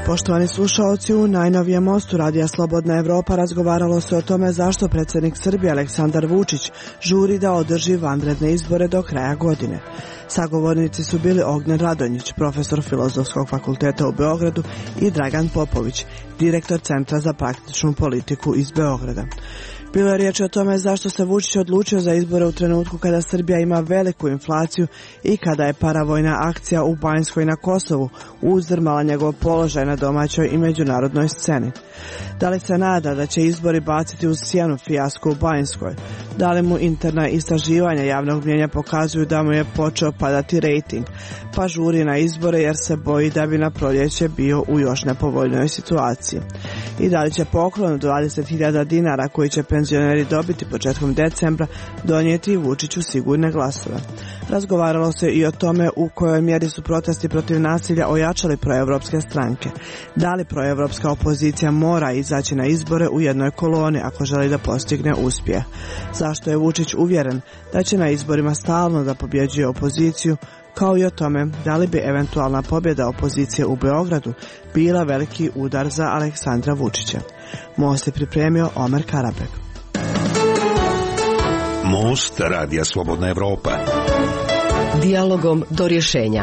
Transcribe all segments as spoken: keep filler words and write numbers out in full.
Poštovani slušaoci, u najnovijem mostu Radija Slobodna Evropa razgovaralo se o tome zašto predsjednik Srbije Aleksandar Vučić žuri da održi vanredne izbore do kraja godine. Sagovornici su bili Ognjen Radonjić, profesor Filozofskog fakulteta u Beogradu, i Dragan Popović, direktor Centra za praktičnu politiku iz Beograda. Bilo je riječ o tome zašto se Vučić odlučio za izbore u trenutku kada Srbija ima veliku inflaciju i kada je paravojna akcija u Banjskoj na Kosovu uzdrmala njegov položaj na domaćoj i međunarodnoj sceni. Da li se nada da će izbori baciti uz sjenu fijasko u Banjskoj? Da li mu interna istraživanja javnog mnijenja pokazuju da mu je počeo padati rejting, pa žuri na izbore jer se boji da bi na proljeće bio u još nepovoljnoj situaciji? I da li će poklon od dvadeset hiljada dinara koji će penzioneri dobiti početkom decembra donijeti Vučiću sigurne glasove? Razgovaralo se i o tome u kojoj mjeri su protesti protiv nasilja ojačali proevropske stranke. Da li proevropska opozicija mora izaći na izbore u jednoj koloni ako želi da postigne uspjeh? Zašto je Vučić uvjeren da će na izborima stalno da pobjeđuje opoziciju, kao i o tome da li bi eventualna pobjeda opozicije u Beogradu bila veliki udar za Aleksandra Vučića? Most je pripremio Omer Karabek. Most Radija Slobodna Evropa. Dijalogom do rješenja.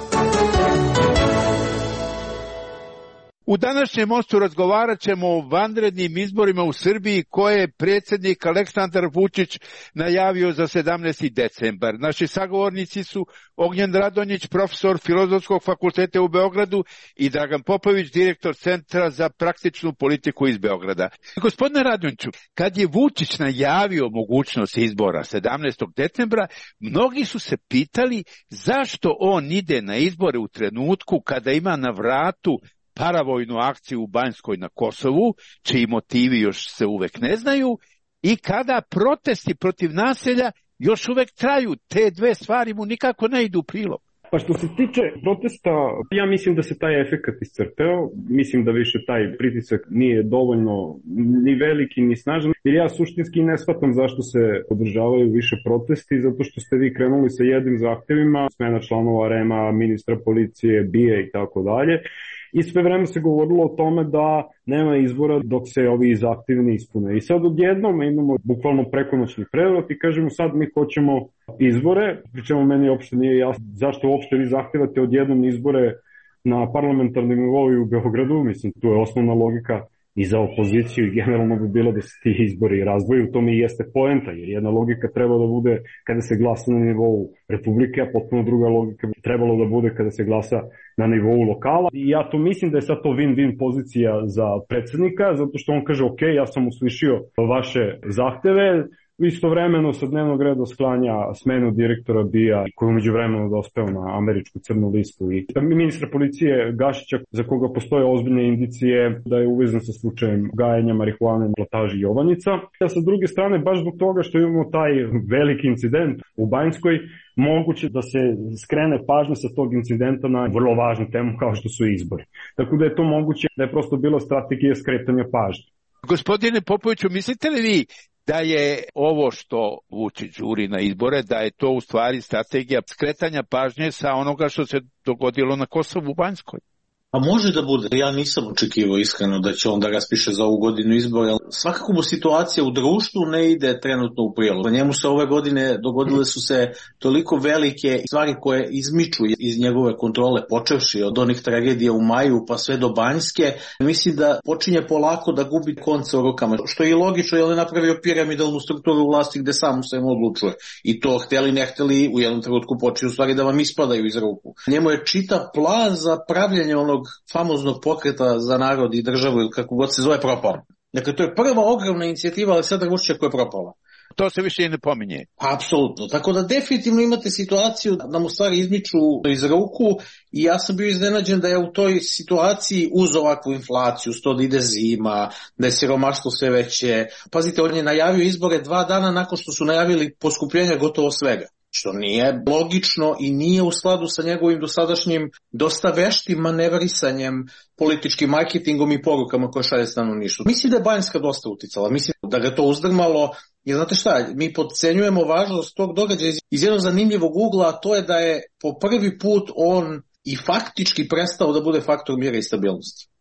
U današnjem mostu razgovarat ćemo o vanrednim izborima u Srbiji koje je predsjednik Aleksandar Vučić najavio za sedamnaesti decembar. Naši sagovornici su Ognjen Radonjić, profesor Filozofskog fakulteta u Beogradu, i Dragan Popović, direktor Centra za praktičnu politiku iz Beograda. Gospodine Radonjiću, kad je Vučić najavio mogućnost izbora sedamnaestog decembra, mnogi su se pitali zašto on ide na izbore u trenutku kada ima na vratu paravojnu akciju u Banjskoj na Kosovu, čiji motivi još se uvek ne znaju, i kada protesti protiv nasilja još uvek traju. Te dve stvari mu nikako ne idu u prilog. Pa što se tiče protesta, ja mislim da se taj efekat iscrpeo, mislim da više taj pritisak nije dovoljno ni veliki ni snažan, jer ja suštinski ne shvatam zašto se održavaju više protesti, zato što ste vi krenuli sa jednim zahtevima, smena članova R E M-a, ministra policije, B I A i tako dalje. I sve vreme se govorilo o tome da nema izbora dok se ovi zahtjevi ne ispune. I sad odjednom imamo bukvalno prekonoćni prevrat i kažemo sad mi hoćemo izbore, pri čemu meni uopšte nije jasno zašto uopšte vi zahtevate odjednom izbore na parlamentarnom nivou u Beogradu. Mislim, tu je osnovna logika i za opoziciju i generalno bi bilo da se ti izbori razdvoju. U tome i jeste poenta, jer jedna logika treba da bude kada se glasa na nivou Republike, a potpuno druga logika bi trebalo da bude kada se glasa na nivou lokala. I ja to mislim da je sad to win-win pozicija za predsjednika, zato što on kaže ok, ja sam uslišio vaše zahteve, istovremeno sa dnevnog reda sklanja smenu direktora B I A koji umeđu vremenu dospeo na američku crnu listu i ministra policije Gašića za koga postoje ozbiljne indicije da je uvezan sa slučajem gajenja marihuane na plantaži Jovanjica. A sa druge strane, baš zbog toga što imamo taj veliki incident u Banjskoj, moguće da se skrene pažnja sa tog incidenta na vrlo važnu temu kao što su izbori. Tako da je to moguće da je prosto bila strategija skretanja pažnje. Gospodine Popoviću, mislite li vi da je ovo što Vučić žuri na izbore, da je to u stvari strategija skretanja pažnje sa onoga što se dogodilo na Kosovu u Banjskoj? A može da bude. Ja nisam očekivao iskreno da će on da raspiše za ovu godinu izbora. Svakako mu situacija u društvu ne ide trenutno u prilog. Njemu se ove godine dogodile su se toliko velike stvari koje izmiču iz njegove kontrole, počevši od onih tragedija u maju pa sve do Banjske. Mislim da počinje polako da gubi konce u rukama, što je i logično, jer je napravio piramidalnu strukturu vlasti gde sam se mu odlučuje. I to hteli ne hteli u jednom trenutku počinju stvari da vam ispadaju iz ruku. Njemu je čitav plan za pravljenje onog famoznog pokreta za narod i državu ili kako god se zove propala. Dakle, to je prva ogromna inicijativa Aleksandra Vučića koja je propala. To se više i ne pominje. Apsolutno. Tako da definitivno imate situaciju da mu stvari izmiču iz ruku i ja sam bio iznenađen da je u toj situaciji uz ovakvu inflaciju, sto da ide zima, da je siromaštvo sve veće. Pazite, on je najavio izbore dva dana nakon što su najavili poskupljenja gotovo svega. Što nije logično i nije u skladu sa njegovim dosadašnjim dosta veštim manevrisanjem, političkim marketingom i porukama koje šalje stanovništvu. Mislim da je Banjska dosta uticala, mislim da ga to uzdrmalo, jer znate šta, mi podcenjujemo važnost tog događaja iz jednog zanimljivog ugla, a to je da je po prvi put on i faktički prestao da bude faktor mira i stabilnosti.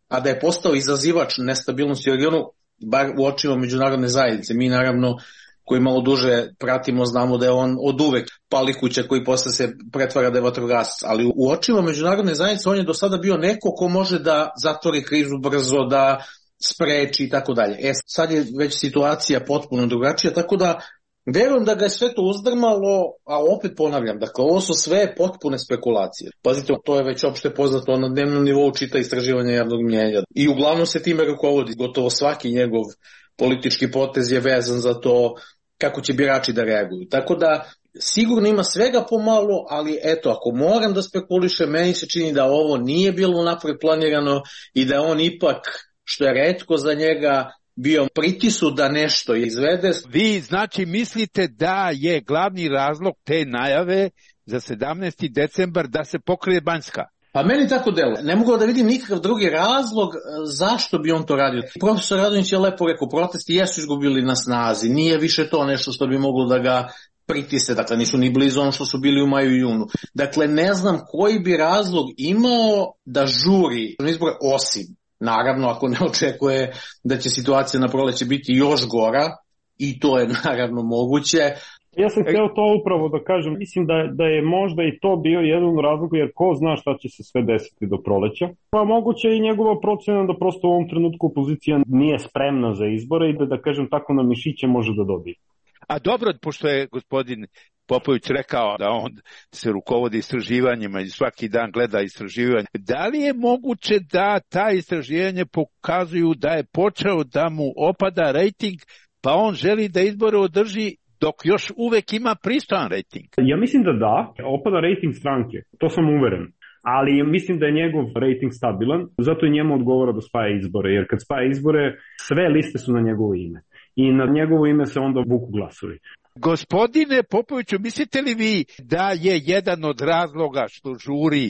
a da je postao izazivač nestabilnosti u regionu, bar u očima međunarodne zajednice. Mi naravno koji malo duže pratimo, znamo da je on od uvek palikuća koji posle se pretvara da je vatrogasac, ali u očima međunarodne zajednice on je do sada bio neko ko može da zatvori krizu brzo, da spreči i tako dalje. E, sad je već situacija potpuno drugačija, tako da verujem da ga je sve to uzdrmalo, a opet ponavljam, dakle, ovo su sve potpune spekulacije. Pazite, to je već opšte poznato, na dnevnom nivou čita istraživanja javnog mnjenja i uglavnom se time rukovodi. Gotovo svaki njegov politički potez je vezan za to kako će birači da reaguju. Tako da sigurno ima svega pomalo, ali eto, ako moram da spekulišem, meni se čini da ovo nije bilo napred planirano i da on ipak, što je retko za njega, bio pritisu da nešto izvede. Vi znači mislite da je glavni razlog te najave za sedamnaesti decembar da se pokrije Banjska? Pa meni tako deluje. Ne mogu da vidim nikakav drugi razlog zašto bi on to radio. Profesor Radonjić je lepo rekao, protesti jesu izgubili na snazi, nije više to nešto što bi moglo da ga pritise, dakle nisu ni blizu ono što su bili u maju i junu. Dakle, ne znam koji bi razlog imao da žuri izbore, osim, naravno, ako ne očekuje da će situacija na proleće biti još gora, i to je naravno moguće. Ja sam hteo to upravo da kažem, mislim da, da je možda i to bio jedan razlog, jer ko zna šta će se sve desiti do proleća. Pa moguće i njegova procena da prosto u ovom trenutku opozicija nije spremna za izbore i da, da kažem tako, na mišiće može da dobije. A dobro, pošto je gospodin Popović rekao da on se rukovodi istraživanjima i svaki dan gleda istraživanje, da li je moguće da ta istraživanja pokazuju da je počeo da mu opada rejting, pa on želi da izbore održi dok još uvek ima pristojan rejting? Ja mislim da da, opada rejting stranke, to sam uveren. Ali mislim da je njegov rejting stabilan, zato i njemu odgovara da spaja izbore, jer kad spaja izbore, sve liste su na njegovo ime. I na njegovo ime se onda vuku glasovi. Gospodine Popoviću, mislite li vi da je jedan od razloga što žuri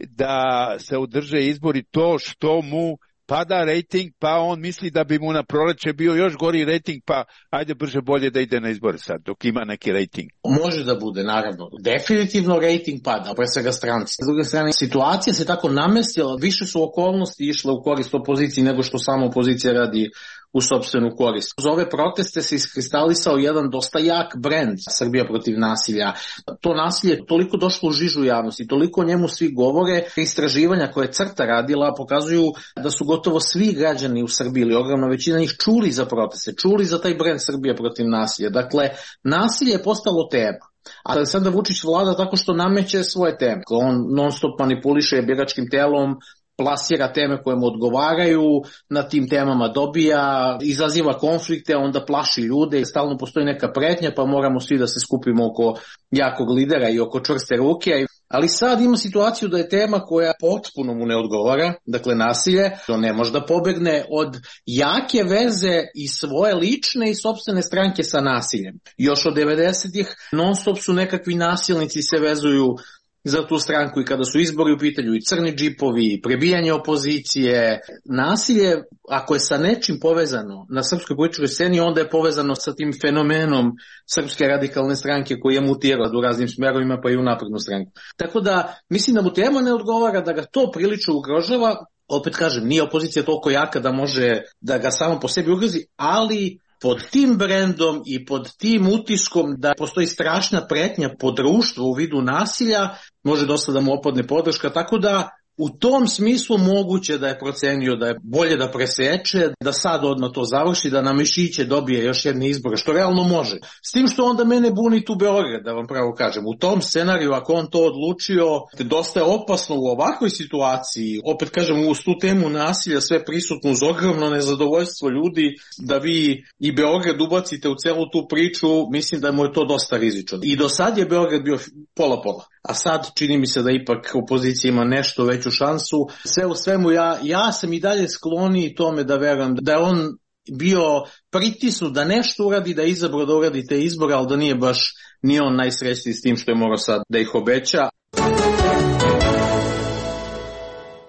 da se održe izbori to što mu pada rejting, pa on misli da bi mu na proleće bio još gori rejting, pa ajde brže bolje da ide na izbore sad, dok ima neki rejting? Može da bude, naravno. Definitivno rejting pada, pre svega stranci. S druge strane, situacija se tako namestila, više su okolnosti išle u korist opoziciji nego što sama opozicija radi u sopstvenu korist. Uz ove proteste se iskristalisao jedan dosta jak brend Srbija protiv nasilja. To nasilje je toliko došlo u žižu javnosti, toliko o njemu svi govore. Istraživanja koje je CRTA radila pokazuju da su gotovo svi građani u Srbiji ili ogromna većina njih čuli za proteste, čuli za taj brend Srbija protiv nasilja. Dakle, nasilje je postalo tema. A Aleksandar Vučić vlada tako što nameće svoje teme. On non stop manipuliše biračkim telom, plasira teme koje mu odgovaraju, na tim temama dobija, izaziva konflikte, onda plaši ljude i stalno postoji neka pretnja, pa moramo svi da se skupimo oko jakog lidera i oko čvrste ruke. Ali sad ima situaciju da je tema koja potpuno mu ne odgovara, dakle nasilje, on ne može da pobegne od jake veze i svoje lične i sopstvene stranke sa nasiljem. Još od devedesetih non stop su nekakvi nasilnici se vezuju za tu stranku i kada su izbori u pitanju i crni džipovi, i prebijanje opozicije. Nasilje, ako je sa nečim povezano na srpskoj političkoj sceni, onda je povezano sa tim fenomenom Srpske radikalne stranke koji je mutirao u raznim smerovima, pa i u naprednu stranku. Tako da, mislim da mu tema ne odgovara, da ga to prilično ugrožava. Opet kažem, nije opozicija toliko jaka da može da ga samo po sebi ugrozi, ali pod tim brendom i pod tim utiskom da postoji strašna pretnja po društvu u vidu nasilja, može dosta da mu opadne podrška, tako da u tom smislu moguće da je procenio da je bolje da preseče, da sad odmah to završi, da na mišiće dobije još jedne izbore, što realno može. S tim što onda mene buni tu Beograd, da vam pravo kažem. U tom scenariju, ako on to odlučio, dosta je opasno u ovakvoj situaciji, opet kažem, uz tu temu nasilja sve prisutno, uz ogromno nezadovoljstvo ljudi, da vi i Beograd ubacite u celu tu priču, mislim da mu je to dosta rizično. I do sad je Beograd bio pola-pola. A sad čini mi se da ipak opozicija ima nešto veću šansu. Sve u svemu ja, ja sam i dalje skloniji tome da verujem da je on bio pritisnut da nešto uradi, da je izabrao da uradi te izbore, ali da nije baš ni on najsrećniji s tim što je morao sad da ih obeća.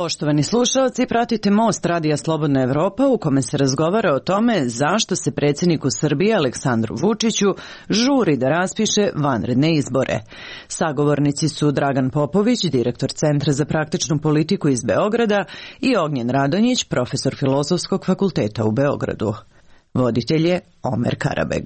Poštovani slušalci, pratite Most Radija Slobodna Evropa u kome se razgovara o tome zašto se predsjedniku Srbije Aleksandru Vučiću žuri da raspiše vanredne izbore. Sagovornici su Dragan Popović, direktor Centra za praktičnu politiku iz Beograda, i Ognjen Radonjić, profesor Filozofskog fakulteta u Beogradu. Voditelj je Omer Karabeg.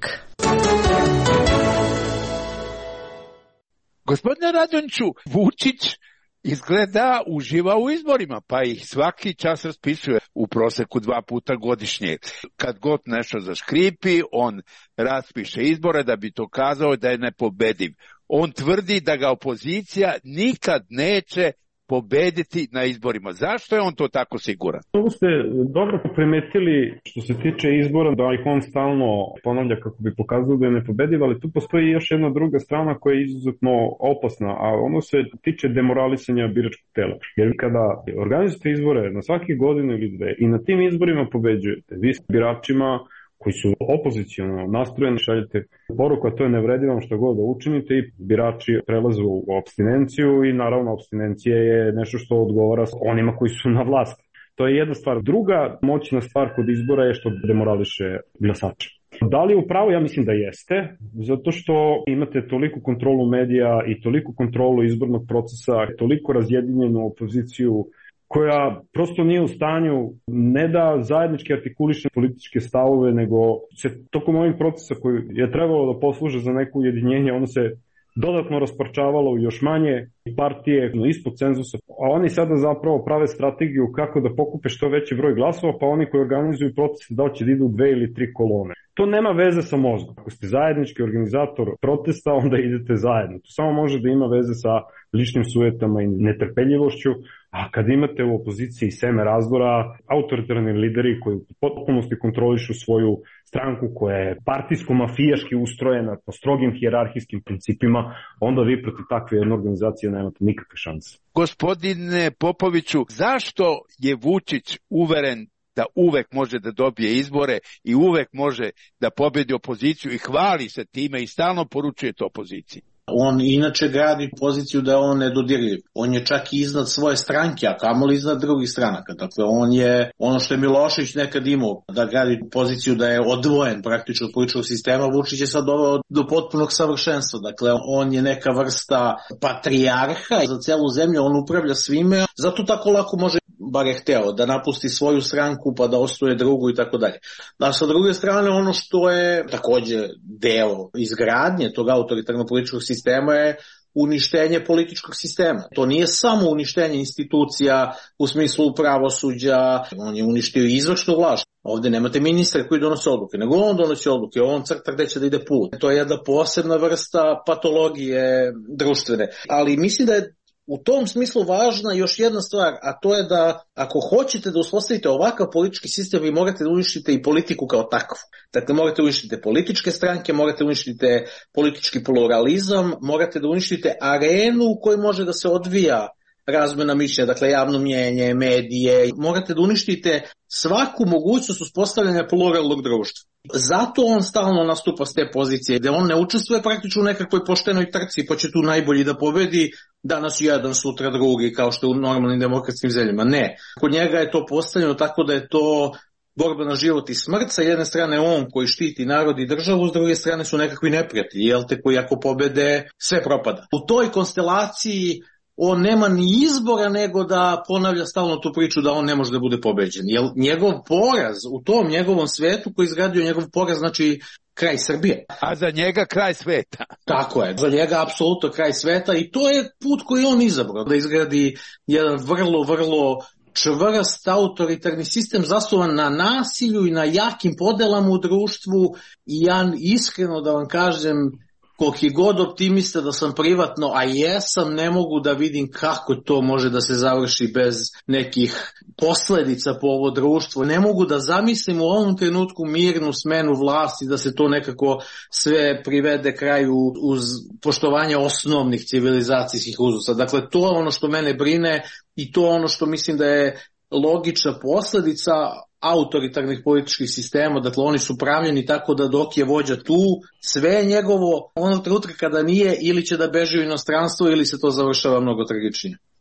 Gospodine Radonjiću, Vučić izgleda uživa u izborima, pa ih svaki čas raspisuje u proseku dva puta godišnje. Kad god nešto zaškripi, on raspiše izbore da bi to kazao da je nepobediv. On tvrdi da ga opozicija nikad neće pobediti na izborima. Zašto je on to tako siguran? Ovo ste dobro primetili što se tiče izbora, da ih on stalno ponavlja kako bi pokazao da je nepobediv, ali tu postoji još jedna druga strana koja je izuzetno opasna, a ono se tiče demoralisanja biračkog tela. Jer kada organizujete izbore na svake godine ili dve i na tim izborima pobeđujete, vi s biračima koji su opoziciono nastrojeni, šaljete poruku, a to je ne vredi vam što god da učinite, i birači prelaze u apstinenciju i naravno apstinencija je nešto što odgovara onima koji su na vlasti. To je jedna stvar. Druga moćna stvar kod izbora je što demorališe glasače. Da li je upravo? Ja mislim da jeste, zato što imate toliku kontrolu medija i toliku kontrolu izbornog procesa, toliko razjedinjenu opoziciju koja prosto nije u stanju ne da zajednički artikuliše političke stavove, nego se tokom ovih procesa koji je trebalo da posluže za neko ujedinjenje, ono se dodatno rasparčavalo u još manje partije ispod cenzusa, a oni sada zapravo prave strategiju kako da pokupe što veći broj glasova, pa oni koji organizuju proteste da će da idu dve ili tri kolone. To nema veze sa mozgom. Ako ste zajednički organizator protesta, onda idete zajedno. To samo može da ima veze sa ličnim sujetama i netrpeljivošću, a kad imate u opoziciji seme razdora, autoritarni lideri koji u potpunosti kontrolišu svoju stranku koja je partijsko-mafijaški ustrojena po strogim hijerarhijskim principima, onda vi protiv takve jedne organizacije nemate nikakve šanse. Gospodine Popoviću, zašto je Vučić uveren da uvek može da dobije izbore i uvek može da pobedi opoziciju i hvali se time i stalno poručuje to opoziciji? On inače gradi poziciju da je on nedodirljiv. On je čak i iznad svoje stranke, a kamoli iznad drugih stranaka. Dakle, on je ono što je Milošević nekad imao, da gradi poziciju da je odvojen praktično od političkog sistema. Vučić je sad doveo do potpunog savršenstva. Dakle, on je neka vrsta patrijarha za celu zemlju, on upravlja svime, zato tako lako može, bar je hteo, da napusti svoju stranku pa da osnuje drugu i tako dalje. A sa druge strane, ono što je takođe deo izgradnje tog autoritarnog političkog sistema je uništenje političkog sistema. To nije samo uništenje institucija u smislu pravosuđa, on je uništio i izvršnu vlast. Ovde nemate ministra koji donose odluke, nego on donosi odluke, on crta gde će da ide put. To je jedna posebna vrsta patologije društvene. Ali mislim da je u tom smislu važna još jedna stvar, a to je da ako hoćete da uspostavite ovakav politički sistem, vi morate da uništite i politiku kao takvu. Dakle, morate da uništite političke stranke, morate da uništite politički pluralizam, morate da uništite arenu u kojoj može da se odvija razmena mišljenja, dakle javno mnjenje, medije. Morate da uništite svaku mogućnost uspostavljanja pluralnog društva. Zato on stalno nastupa s te pozicije, gde on ne učestvuje praktično u nekakvoj poštenoj trci, pa će tu najbolji da pobedi, danas jedan, sutra drugi, kao što je u normalnim demokratskim zemljama. Ne. Kod njega je to postavljeno tako da je to borba na život i smrt. Sa jedne strane on koji štiti narod i državu, s druge strane su nekakvi neprijatelji, jel te, koji ako pobede, sve propada. U toj konstelaciji on nema ni izbora nego da ponavlja stalno tu priču da on ne može da bude pobeđen. Jer njegov poraz u tom njegovom svetu koji izgradio njegov poraz znači kraj Srbije. A za njega kraj sveta. Tako je, za njega apsolutno kraj sveta i to je put koji on izabrao. Da izgradi jedan vrlo, vrlo čvrst autoritarni sistem zasnovan na nasilju i na jakim podelama u društvu i ja iskreno da vam kažem, koliki god optimista da sam privatno, a jesam, ne mogu da vidim kako to može da se završi bez nekih posledica po ovo društvo. Ne mogu da zamislim u ovom trenutku mirnu smenu vlasti, da se to nekako sve privede kraju uz poštovanje osnovnih civilizacijskih uzusa. Dakle, to je ono što mene brine i to je ono što mislim da je logična posledica autoritarnih političkih sistema. Dakle, oni su pravljeni tako da dok je vođa tu, sve je njegovo, onog trenutka kada nije, ili će da beži u inostranstvo ili se to završava mnogo tragičnije.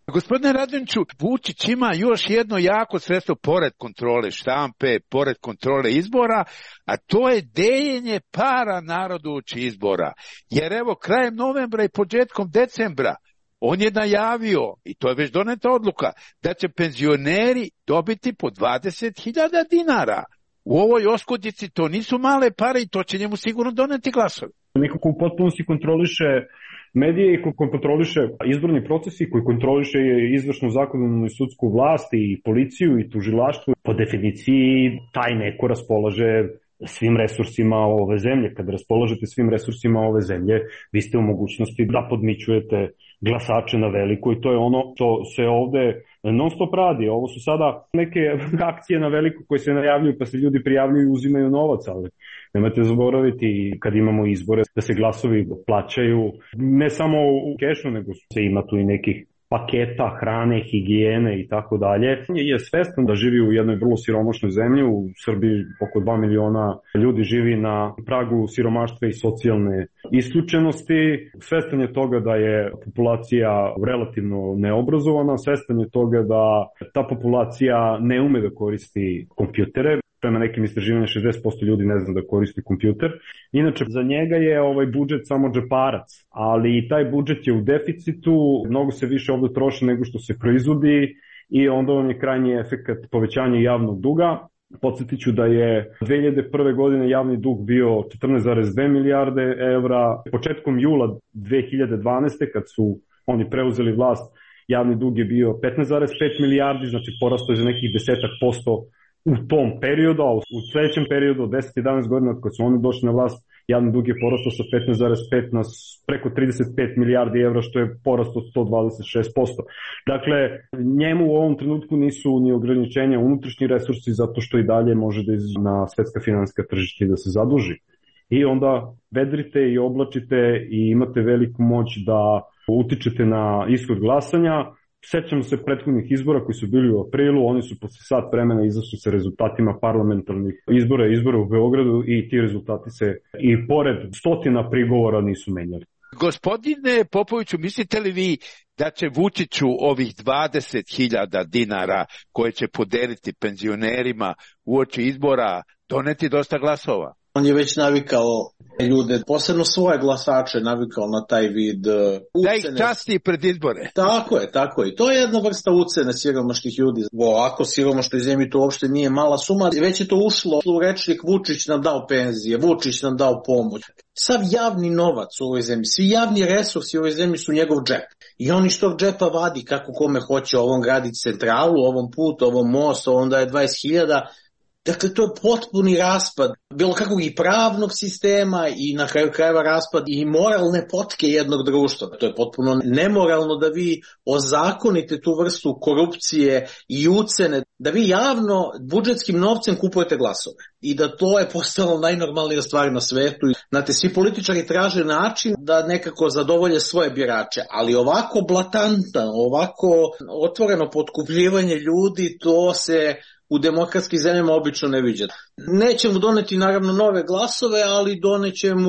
Gospodine Radonjiću, Vučić ima još jedno jako sredstvo pored kontrole štampe, pored kontrole izbora, a to je deljenje para narodu uoči izbora. Jer evo, krajem novembra i početkom decembra on je najavio, i to je već doneta odluka, da će penzioneri dobiti po dvadeset hiljada dinara. U ovoj oskudici to nisu male pare i to će njemu sigurno doneti glasove. Nekako u potpunosti kontroliše medije i koji kontroliše izborni procesi, koji kontroliše izvršnu, zakonodavnu i sudsku vlast i policiju i tužilaštvo. Po definiciji taj neko raspolaže svim resursima ove zemlje. Kada raspolažete svim resursima ove zemlje, vi ste u mogućnosti da podmićujete glasače na veliko i to je ono što se ovde non stop radi. Ovo su sada neke akcije na veliko koje se najavljuju pa se ljudi prijavljuju i uzimaju novac, ali nemojte zaboraviti kad imamo izbore da se glasovi plaćaju ne samo u kešu, nego se ima tu i nekih paketa, hrane, higijene i tako dalje. Je svestan da živi u jednoj vrlo siromašnoj zemlji, u Srbiji oko dva miliona ljudi živi na pragu siromaštva i socijalne isključenosti. Svestan je toga da je populacija relativno neobrazovana, svestan je toga da ta populacija ne ume da koristi kompjutere. Prema nekim istraživanjima šezdeset posto ljudi ne zna da koristi kompjuter. Inače, za njega je ovaj budžet samo džeparac, ali i taj budžet je u deficitu, mnogo se više ovde troši nego što se proizvodi i onda on je krajnji efekat povećanja javnog duga. Podsjetit ću da je dve hiljade prve. godine javni dug bio četrnaest zarez dve milijarde evra. Početkom jula dve hiljade dvanaeste. kad su oni preuzeli vlast, javni dug je bio petnaest zarez pet milijardi, znači porastao je za nekih desetak posto u tom periodu, a u sledećem periodu od deset do jedanaest godina kad su oni došli na vlast, javni dug je porastao sa petnaest zarez pet na preko trideset pet milijardi evra, što je porastao sto dvadeset šest posto. Dakle, njemu u ovom trenutku nisu ni ograničenja unutrašnji resursi zato što i dalje može da izađe na svetska finansijska tržišta i da se zaduži. I onda vedrite i oblačite i imate veliku moć da utičete na ishod glasanja. Sećamo se prethodnih izbora koji su bili u aprilu, oni su posle sat vremena izašli sa rezultatima parlamentarnih izbora i izbora u Beogradu i ti rezultati se i pored stotina prigovora nisu menjali. Gospodine Popoviću, mislite li vi da će Vučiću ovih dvadeset hiljada dinara koje će podeliti penzionerima uoči izbora doneti dosta glasova? On je već navikao ljude, posebno svoje glasače, navikao na taj vid uh, ucene. Da ih časti pred izbore. Tako je, tako je. To je jedna vrsta ucene siromašnih ljudi. Ovako siromašnoj zemlji to uopšte nije mala suma. Već je to ušlo u rečnik Vučić nam dao penzije, Vučić nam dao pomoć. Sav javni novac u ovoj zemlji, svi javni resursi u ovoj zemlji su njegov džep. I on iz tog džepa vadi kako kome hoće, ovom graditi centralu, ovom put, ovom most, ovom daje dvadeset hiljada. Dakle, to je potpuni raspad bilo kakvog i pravnog sistema i na kraju krajeva raspad i moralne potke jednog društva. To je potpuno nemoralno da vi ozakonite tu vrstu korupcije i ucene, da vi javno budžetskim novcem kupujete glasove. I da to je postalo najnormalnija stvar na svetu. Znate, svi političari traže način da nekako zadovolje svoje birače, ali ovako blatantno, ovako otvoreno potkupljivanje ljudi, to se u demokratskim zemljama obično ne viđa. Neće mu doneti naravno nove glasove, ali doneće mu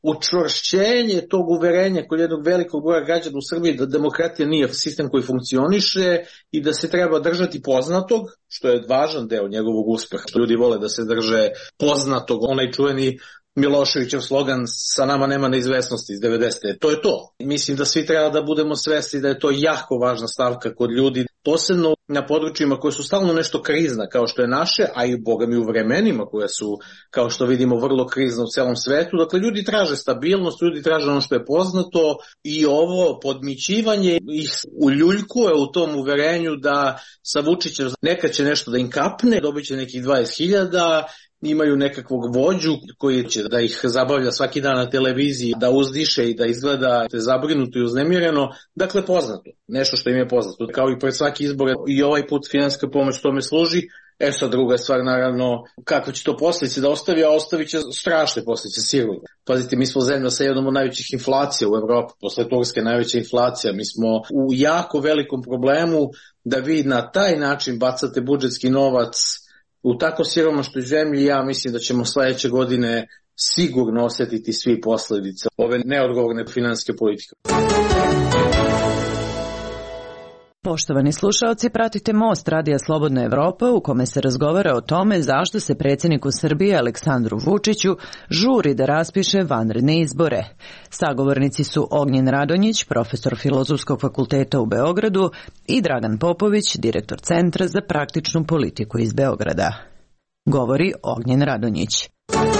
učvršćenje tog uverenja kod jednog velikog broja građana u Srbiji da demokratija nije sistem koji funkcioniše i da se treba držati poznatog, što je važan deo njegovog uspeha. Ljudi vole da se drže poznatog, onaj čuveni Miloševićev slogan sa nama nema neizvesnosti iz devedesete. To je to. Mislim da svi treba da budemo svesni da je to jako važna stavka kod ljudi, posebno na područjima koje su stalno nešto krizna kao što je naše, a i boga mi u vremenima koje su, kao što vidimo, vrlo krizna u celom svetu. Dakle, ljudi traže stabilnost, ljudi traže ono što je poznato i ovo podmićivanje ih uljuljkuje u tom uverenju da sa Vučićem nekad će nešto da im kapne, dobit će nekih dvadeset hiljada, imaju nekakvog vođu koji će da ih zabavlja svaki dan na televiziji, da uzdiše i da izgleda zabrinuto i uznemireno. Dakle, poznato. Nešto što im je poznato. Kao i pred svaki izbor i ovaj put finansijska pomoć tome služi. E sad druga stvar, naravno, kako će to posljedice da ostavi, a ostavit će strašne posljedice sigurno. Pazite, mi smo zemlja sa jednom od najvećih inflacija u Evropi, posle Turske najveća inflacija. Mi smo u jako velikom problemu da vi na taj način bacate budžetski novac u tako siromašnoj zemlji. Ja mislim da ćemo sledeće godine sigurno osjetiti svi posljedice ove neodgovorne finansijske politike. Poštovani slušaoci, pratite Most Radija Slobodna Evropa u kome se razgovara o tome zašto se predsjedniku Srbije Aleksandru Vučiću žuri da raspiše vanredne izbore. Sagovornici su Ognjen Radonjić, profesor Filozofskog fakulteta u Beogradu, i Dragan Popović, direktor Centra za praktičnu politiku iz Beograda. Govori Ognjen Radonjić.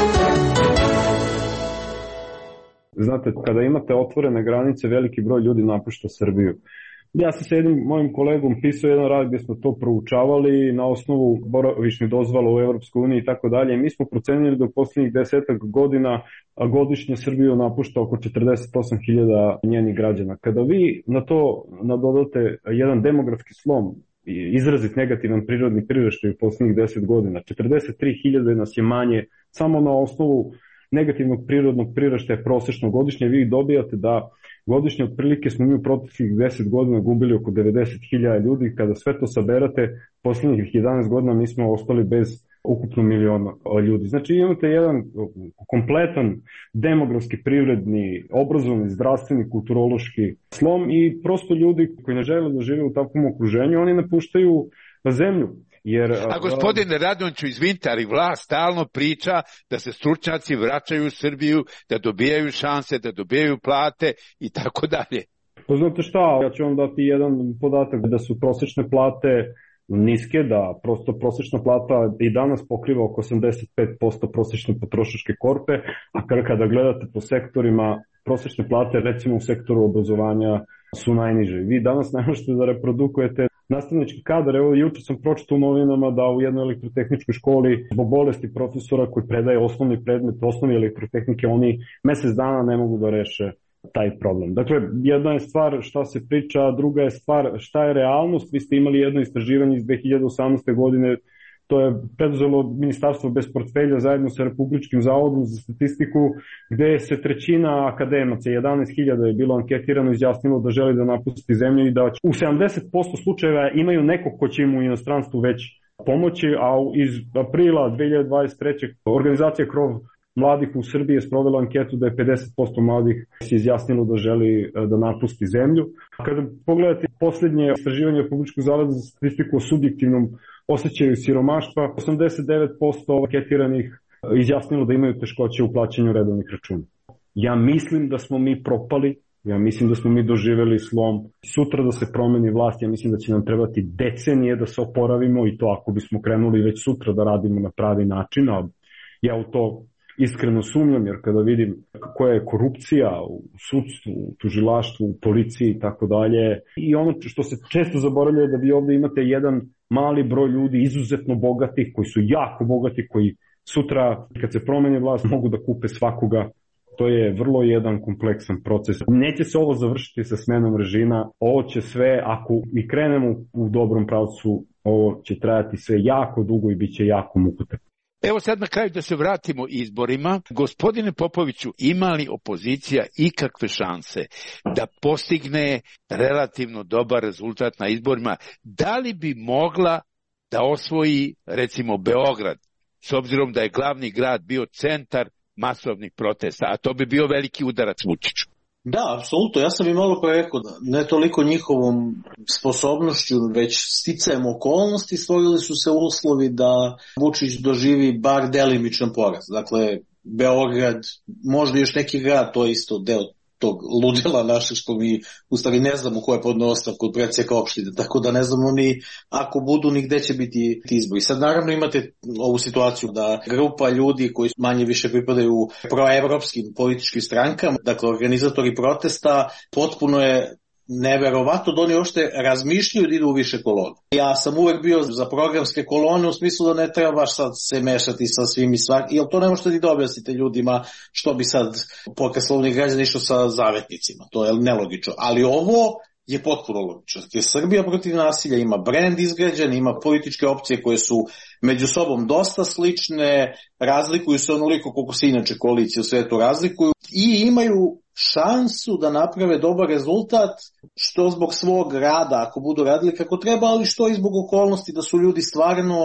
Znate, kada imate otvorene granice, veliki broj ljudi napušta Srbiju. Ja sam sa jednim mojim kolegom pisao jedan rad gdje smo to proučavali na osnovu boravišnih dozvola u Evropskoj uniji i tako dalje. Mi smo procenili da u posljednjih desetak godina godišnje Srbiju napušta oko četrdeset osam hiljada njenih građana. Kada vi na to nadodate jedan demografski slom, izrazit negativan prirodni priraštaj u posljednjih deset godina, četrdeset tri hiljade nas je manje samo na osnovu negativnog prirodnog priraštaja prosečno godišnje, vi dobijate da godišnje otprilike smo mi u proteklih deset godina gubili oko devedeset hiljada ljudi. Kada sve to saberate, posljednjih jedanaest godina mi smo ostali bez ukupno miliona ljudi. Znači imate jedan kompletan demografski, privredni, obrazovni, zdravstveni, kulturološki slom i prosto ljudi koji ne žele da žive u takvom okruženju, oni napuštaju zemlju. Jer, a gospodine Radonjiću, izvinite, ali vlast stalno priča da se stručnjaci vraćaju u Srbiju, da dobijaju šanse, da dobijaju plate i tako dalje. Pa znate šta, ja ću vam dati jedan podatak da su prosječne plate niske, da prosto prosječna plata i danas pokriva oko osamdeset pet posto prosječne potrošačke korpe, a kada gledate po sektorima, prosječne plate recimo u sektoru obrazovanja su najniže. Vi danas ne možete da reprodukujete nastavnički kadar. Evo, juče sam pročitao u novinama da u jednoj elektrotehničkoj školi zbog bolesti profesora koji predaje osnovni predmet, osnovi elektrotehnike, oni mesec dana ne mogu da reše taj problem. Dakle, jedna je stvar šta se priča, a druga je stvar šta je realnost. Vi ste imali jedno istraživanje iz dve hiljade osamnaeste. godine, to je preduzelo Ministarstvo bez portfelja zajedno sa Republičkim zavodom za statistiku, gde se trećina akademaca, jedanaest hiljada je bilo anketirano, izjasnilo da želi da napusti zemlju i da u sedamdeset posto slučajeva imaju nekog ko će im u inostranstvu već pomoći, a iz aprila dve hiljade dvadeset treće. organizacija Krov mladih u Srbiji je sprovela anketu da je pedeset posto mladih se izjasnilo da želi da napusti zemlju. Kada pogledate posljednje istraživanje Republičkog zavoda za statistiku o subjektivnom osjećaju siromaštva, osamdeset devet posto anketiranih izjasnilo da imaju teškoće u plaćanju redovnih računa. Ja mislim da smo mi propali, ja mislim da smo mi doživjeli slom. Sutra da se promeni vlast, ja mislim da će nam trebati decenije da se oporavimo i to ako bismo krenuli već sutra da radimo na pravi način, a ja u to iskreno sumnjam, jer kada vidim koja je korupcija u sudstvu, u tužilaštvu, u policiji i tako dalje, i ono što se često zaboravlja je da vi ovdje imate jedan mali broj ljudi izuzetno bogatih, koji su jako bogati, koji sutra kad se promeni vlast mogu da kupe svakoga. To je vrlo jedan kompleksan proces. Neće se ovo završiti sa smenom režima, ovo će sve, ako i krenemo u dobrom pravcu, ovo će trajati sve jako dugo i bit će jako mukotrpno. Evo sad na kraju da se vratimo izborima. Gospodine Popoviću, ima li opozicija ikakve šanse da postigne relativno dobar rezultat na izborima? Da li bi mogla da osvoji recimo Beograd, s obzirom da je glavni grad bio centar masovnih protesta, a to bi bio veliki udarac Vučiću? Da, apsolutno. Ja sam i malo pre rekao da ne toliko njihovom sposobnošću, već sticajem okolnosti stvorili su se uslovi da Vučić doživi bar delimičan poraz. Dakle, Beograd, možda još neki grad, to je isto deo tog ludila našeg što mi u stvari ne znamo ko je podneo ostavku od predsjednika opštine, tako da ne znamo ni ako budu ni gde će biti izbori. Sad naravno imate ovu situaciju da grupa ljudi koji manje više pripadaju proevropskim političkim strankama, dakle organizatori protesta, potpuno je neverovatno da oni uopšte razmišljaju da idu u više kolona. Ja sam uvek bio za programske kolone u smislu da ne treba baš sad se mešati sa svim i svak, jer to ne možete ni da objasnite ljudima što bi sad pokret slobodnih građana išao sa zavetnicima. To je nelogično. Ali ovo je potpuno logično. Jer Srbija protiv nasilja ima brend izgrađen, ima političke opcije koje su među sobom dosta slične, razlikuju se onoliko koliko se inače koalicije u svetu razlikuju i imaju šansu da naprave dobar rezultat, što zbog svog rada, ako budu radili kako treba, ali što i zbog okolnosti da su ljudi stvarno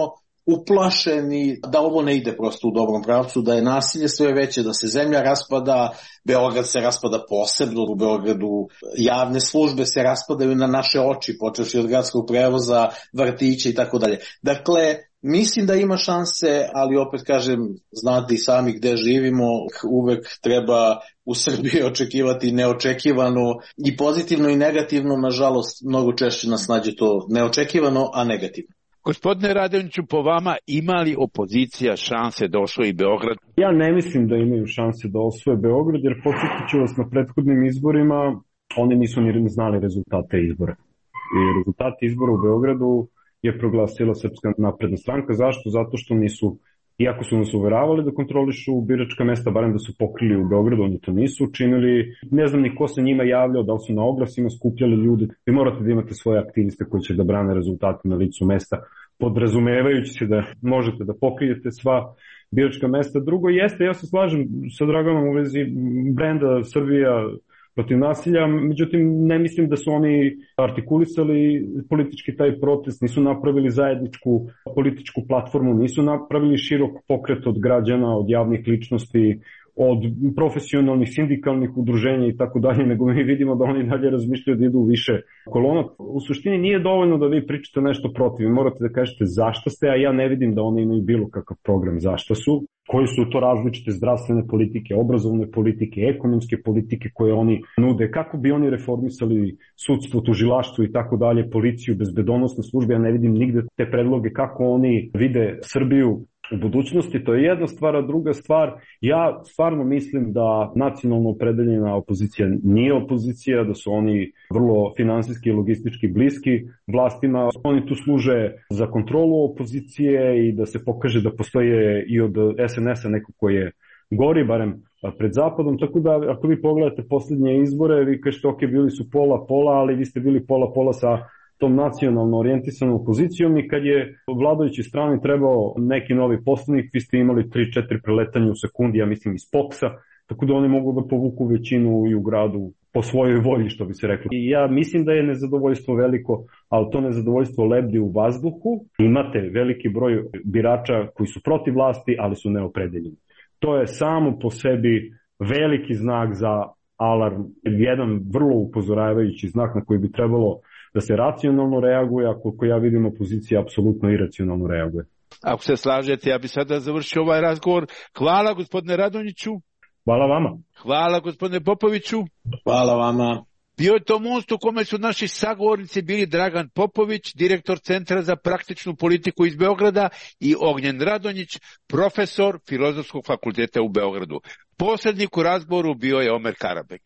uplašeni da ovo ne ide prosto u dobrom pravcu, da je nasilje sve veće, da se zemlja raspada, Beograd se raspada posebno, u Beogradu javne službe se raspadaju na naše oči, počevši od gradskog prevoza, vrtića i tako dalje. Dakle, mislim da ima šanse, ali opet kažem, znate i sami gde živimo, uvek treba u Srbiji očekivati neočekivano i pozitivno i negativno, nažalost, mnogo češće nas nađe to neočekivano, a negativno. Gospodine Radonjiću, po vama ima li opozicija šanse da osvoji Beograd? Ja ne mislim da imaju šanse da osvoje Beograd, jer podsjetit ću vas na prethodnim izborima, oni nisu ni znali rezultate izbora. I rezultate izbora u Beogradu je proglasila Srpska napredna stranka. Zašto? Zato što nisu, iako su nas uveravali da kontrolišu biračka mesta, barem da su pokrili u Beogradu, oni to nisu učinili. Ne znam ni ko se njima javljao, da li su na oglasima skupljali ljude. Vi morate da imate svoje aktiviste koji će da brane rezultate na licu mesta, podrazumevajući se da možete da pokrijete sva biračka mesta. Drugo jeste, ja se slažem sa Draganom u vezi brenda Srbija protiv nasilja, međutim ne mislim da su oni artikulisali politički taj protest, nisu napravili zajedničku političku platformu, nisu napravili širok pokret od građana, od javnih ličnosti, od profesionalnih, sindikalnih udruženja i tako dalje, nego mi vidimo da oni dalje razmišljaju da idu u više kolona. U suštini nije dovoljno da vi pričate nešto protiv, vi morate da kažete zašto ste, a ja ne vidim da oni imaju bilo kakav program zašto su, koji su to različite zdravstvene politike, obrazovne politike, ekonomske politike koje oni nude, kako bi oni reformisali sudstvo, tužilaštvo i tako dalje, policiju, bezbedonosne službe, ja ne vidim nigde te predloge kako oni vide Srbiju u budućnosti. To je jedna stvar, a druga stvar, ja stvarno mislim da nacionalno opredeljena opozicija nije opozicija, da su oni vrlo finansijski i logistički bliski vlastima. Oni tu služe za kontrolu opozicije i da se pokaže da postoje i od es en es a neko koji je gori, barem pred zapadom, tako da ako vi pogledate posljednje izbore, vi kažete ok, bili su pola-pola, ali vi ste bili pola-pola sa tom nacionalno orijentisanom opozicijom i kad je vladajući strani trebao neki novi poslanik, vi ste imali tri četiri preletanja u sekundi, ja mislim iz Poksa, tako da oni mogu da povuku većinu i u gradu po svojoj volji, što bi se reklo. I ja mislim da je nezadovoljstvo veliko, ali to nezadovoljstvo lebdi u vazduhu. Imate veliki broj birača koji su protiv vlasti, ali su neopredeljeni. To je samo po sebi veliki znak za alarm, jedan vrlo upozoravajući znak na koji bi trebalo da se racionalno reaguje, a koliko ja vidim opozicija apsolutno iracionalno reaguje. Ako se slažete, ja bi sada završio ovaj razgovor. Hvala gospodine Radonjiću. Hvala vama. Hvala gospodine Popoviću. Hvala vama. Bio je to most u kome su naši sagovornici bili Dragan Popović, direktor Centra za praktičnu politiku iz Beograda, i Ognjen Radonjić, profesor Filozofskog fakulteta u Beogradu. Posrednik u razgovoru bio je Omer Karabek.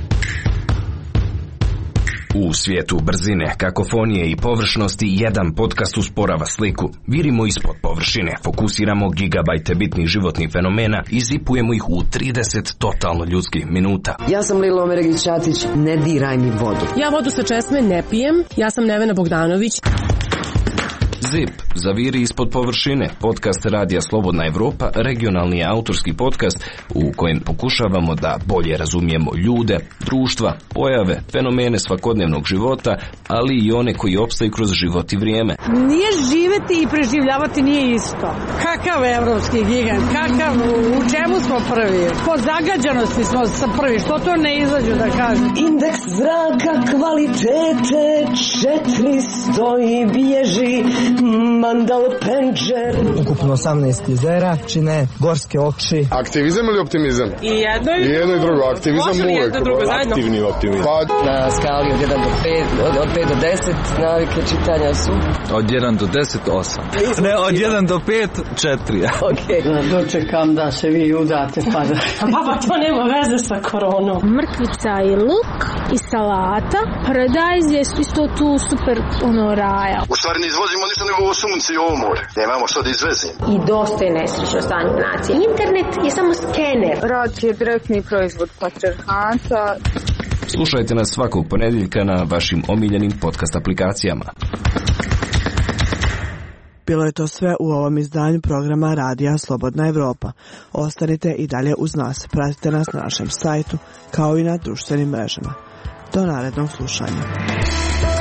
U svijetu brzine, kakofonije i površnosti jedan podcast usporava sliku. Virimo ispod površine, fokusiramo gigabajte bitnih životnih fenomena i zipujemo ih u trideset totalno ljudskih minuta. Ja sam Lila Omeregić-Ćatić, ne diraj mi vodu. Ja vodu sa česme ne pijem, ja sam Nevena Bogdanović. Zip, zaviri ispod površine, podcast Radija Slobodna Evropa, regionalni autorski podcast u kojem pokušavamo da bolje razumijemo ljude, društva, pojave, fenomene svakodnevnog života, ali i one koji opstaju kroz život i vrijeme. Nije živeti i preživljavati nije isto. Kakav evropski gigant, kakav, u čemu smo prvi? Po zagađanosti smo sa prvi, što to ne izađu da kažem? Indeks zraka kvalitete četiristo i bježi Mandal Penđer. Ukupno osamnaest jezera čine gorske oči. Aktivizam ili optimizam? I jedno i, I jedno i drugo. Aktivizam uvek. Aktivni optimizam. Pa... Na skali od jedan do pet, od, od pet do deset navike čitanja su? Od jedan do deset, osam. Ne, od jedan do pet, četiri. Okej. Okay. Dočekam da se vi udate pa da... Baba, to nema veze sa koronom. Mrkvica i luk i salata. Paradajz je isto tu super ono raja. U stvari ne izvozimo ništa nego ovo sunce i ovo more. Nemamo što da izvezimo. I dosta je nesrećno stanje nacije. Internet je samo skener. Rad je direktni proizvod patrijarhata. Slušajte nas svakog ponedjeljka na vašim omiljenim podcast aplikacijama. Bilo je to sve u ovom izdanju programa Radija Slobodna Evropa. Ostanite i dalje uz nas. Pratite nas na našem sajtu kao i na društvenim mrežama. Do narednog slušanja.